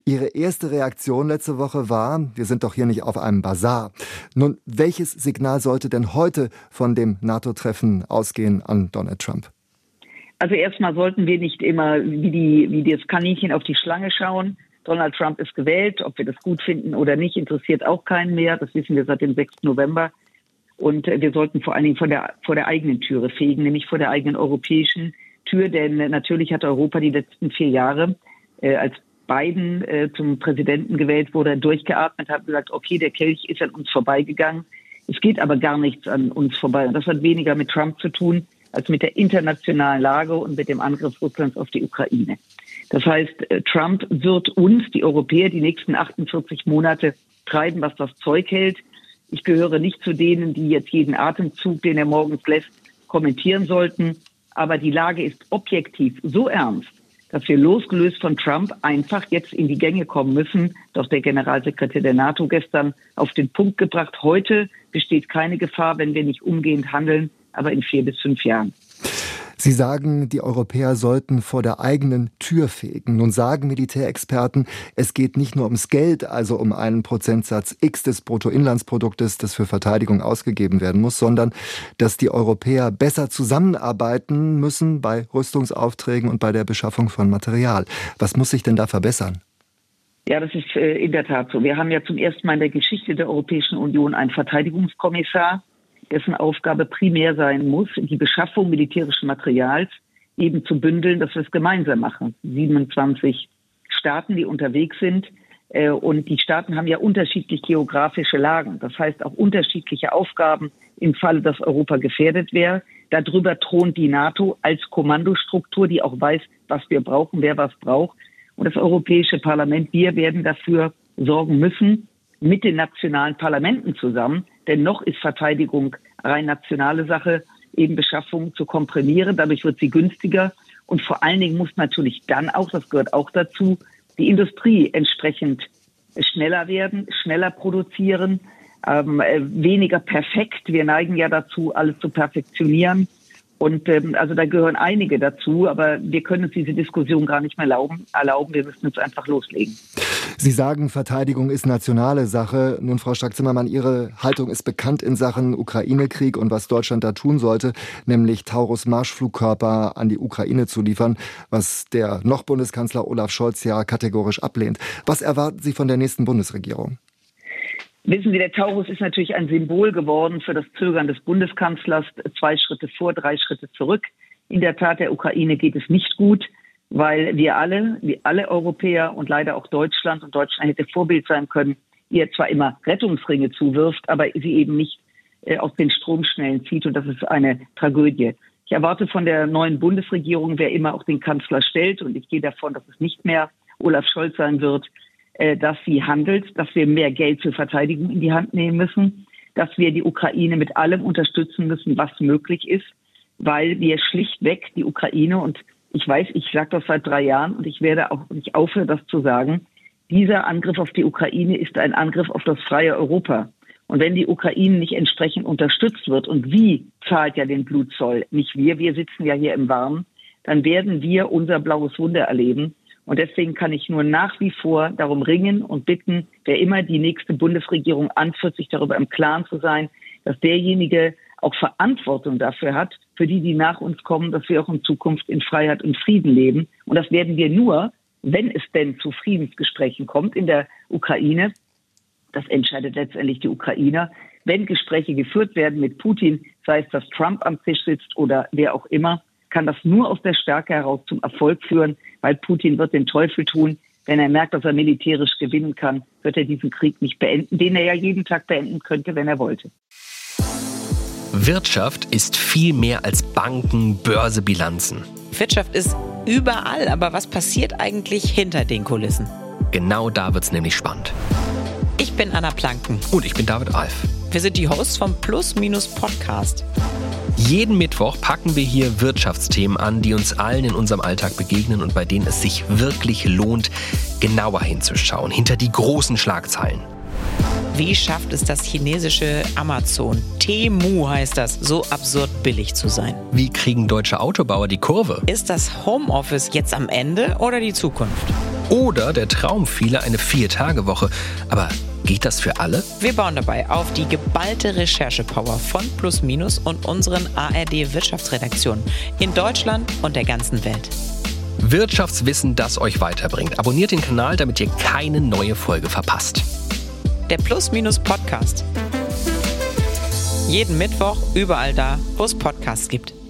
Ihre erste Reaktion letzte Woche war, wir sind doch hier nicht auf einem Basar. Nun, welches Signal sollte denn heute von dem NATO-Treffen ausgehen an Donald Trump? Also erstmal sollten wir nicht immer wie das Kaninchen auf die Schlange schauen. Donald Trump ist gewählt, ob wir das gut finden oder nicht, interessiert auch keinen mehr. Das wissen wir seit dem 6. November. Und wir sollten vor allen Dingen vor der eigenen Türe fegen, nämlich vor der eigenen europäischen Tür. Denn natürlich hat Europa die letzten 4 Jahre, als Biden zum Präsidenten gewählt wurde, durchgeatmet, hat gesagt, okay, der Kelch ist an uns vorbeigegangen. Es geht aber gar nichts an uns vorbei. Und das hat weniger mit Trump zu tun, als mit der internationalen Lage und mit dem Angriff Russlands auf die Ukraine. Das heißt, Trump wird uns, die Europäer, die nächsten 48 Monate treiben, was das Zeug hält. Ich gehöre nicht zu denen, die jetzt jeden Atemzug, den er morgens lässt, kommentieren sollten. Aber die Lage ist objektiv so ernst, dass wir losgelöst von Trump einfach jetzt in die Gänge kommen müssen. Doch der Generalsekretär der NATO gestern auf den Punkt gebracht, heute besteht keine Gefahr, wenn wir nicht umgehend handeln, aber in 4 bis 5 Jahren. Sie sagen, die Europäer sollten vor der eigenen Tür fegen. Nun sagen Militärexperten, es geht nicht nur ums Geld, also um einen Prozentsatz X des Bruttoinlandsproduktes, das für Verteidigung ausgegeben werden muss, sondern dass die Europäer besser zusammenarbeiten müssen bei Rüstungsaufträgen und bei der Beschaffung von Material. Was muss sich denn da verbessern? Ja, das ist in der Tat so. Wir haben ja zum ersten Mal in der Geschichte der Europäischen Union einen Verteidigungskommissar, dessen Aufgabe primär sein muss, die Beschaffung militärischen Materials eben zu bündeln, dass wir es gemeinsam machen. 27 Staaten, die unterwegs sind. Und die Staaten haben ja unterschiedlich geografische Lagen. Das heißt auch unterschiedliche Aufgaben im Falle, dass Europa gefährdet wäre. Darüber thront die NATO als Kommandostruktur, die auch weiß, was wir brauchen, wer was braucht. Und das Europäische Parlament, wir werden dafür sorgen müssen, mit den nationalen Parlamenten zusammen, denn noch ist Verteidigung rein nationale Sache, eben Beschaffung zu komprimieren. Dadurch wird sie günstiger. Und vor allen Dingen muss natürlich dann auch, das gehört auch dazu, die Industrie entsprechend schneller werden, schneller produzieren, weniger perfekt. Wir neigen ja dazu, alles zu perfektionieren. Und also da gehören einige dazu, aber wir können uns diese Diskussion gar nicht mehr erlauben. Wir müssen uns einfach loslegen. Sie sagen, Verteidigung ist nationale Sache. Nun, Frau Strack-Zimmermann, Ihre Haltung ist bekannt in Sachen Ukraine-Krieg und was Deutschland da tun sollte, nämlich Taurus-Marschflugkörper an die Ukraine zu liefern, was der noch Bundeskanzler Olaf Scholz ja kategorisch ablehnt. Was erwarten Sie von der nächsten Bundesregierung? Wissen Sie, der Taurus ist natürlich ein Symbol geworden für das Zögern des Bundeskanzlers. 2 Schritte vor, 3 Schritte zurück. In der Tat, der Ukraine geht es nicht gut, weil wir alle Europäer und leider auch Deutschland, und Deutschland hätte Vorbild sein können, ihr zwar immer Rettungsringe zuwirft, aber sie eben nicht aus den Stromschnellen zieht. Und das ist eine Tragödie. Ich erwarte von der neuen Bundesregierung, wer immer auch den Kanzler stellt, und ich gehe davon, dass es nicht mehr Olaf Scholz sein wird, dass sie handelt, dass wir mehr Geld für Verteidigung in die Hand nehmen müssen, dass wir die Ukraine mit allem unterstützen müssen, was möglich ist, weil wir schlichtweg die Ukraine, und ich weiß, ich sage das seit 3 Jahren und ich werde auch nicht aufhören, das zu sagen, dieser Angriff auf die Ukraine ist ein Angriff auf das freie Europa. Und wenn die Ukraine nicht entsprechend unterstützt wird, und sie zahlt ja den Blutzoll, nicht wir sitzen ja hier im Warmen, dann werden wir unser blaues Wunder erleben. Und deswegen kann ich nur nach wie vor darum ringen und bitten, wer immer die nächste Bundesregierung anführt, sich darüber im Klaren zu sein, dass derjenige auch Verantwortung dafür hat, für die nach uns kommen, dass wir auch in Zukunft in Freiheit und Frieden leben. Und das werden wir nur, wenn es denn zu Friedensgesprächen kommt in der Ukraine. Das entscheidet letztendlich die Ukrainer. Wenn Gespräche geführt werden mit Putin, sei es, dass Trump am Tisch sitzt oder wer auch immer, kann das nur aus der Stärke heraus zum Erfolg führen, weil Putin wird den Teufel tun. Wenn er merkt, dass er militärisch gewinnen kann, wird er diesen Krieg nicht beenden, den er ja jeden Tag beenden könnte, wenn er wollte. Wirtschaft ist viel mehr als Banken, Börse, Bilanzen. Wirtschaft ist überall, aber was passiert eigentlich hinter den Kulissen? Genau da wird's nämlich spannend. Ich bin Anna Planken. Und ich bin David Alf. Wir sind die Hosts vom Plus-Minus-Podcast. Jeden Mittwoch packen wir hier Wirtschaftsthemen an, die uns allen in unserem Alltag begegnen und bei denen es sich wirklich lohnt, genauer hinzuschauen, hinter die großen Schlagzeilen. Wie schafft es das chinesische Amazon, Temu heißt das, so absurd billig zu sein? Wie kriegen deutsche Autobauer die Kurve? Ist das Homeoffice jetzt am Ende oder die Zukunft? Oder der Traum vieler, eine 4-Tage-Woche. Aber geht das für alle? Wir bauen dabei auf die geballte Recherchepower von Plus Minus und unseren ARD-Wirtschaftsredaktionen in Deutschland und der ganzen Welt. Wirtschaftswissen, das euch weiterbringt. Abonniert den Kanal, damit ihr keine neue Folge verpasst. Der Plus Minus Podcast. Jeden Mittwoch überall da, wo es Podcasts gibt.